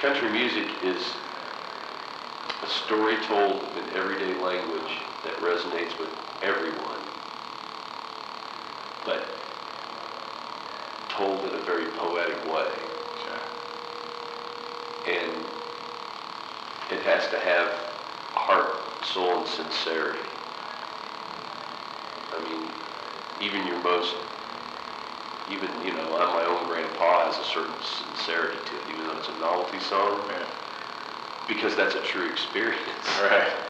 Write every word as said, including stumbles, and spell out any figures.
country music is a story told in everyday language that resonates with everyone, but told in a very poetic way. Okay. And it has to have heart, soul, and sincerity. I mean, even your most, even, you know, I'm my own grandpa has a certain sincerity to it, even though it's a novelty song. Yeah. Because that's a true experience. Right.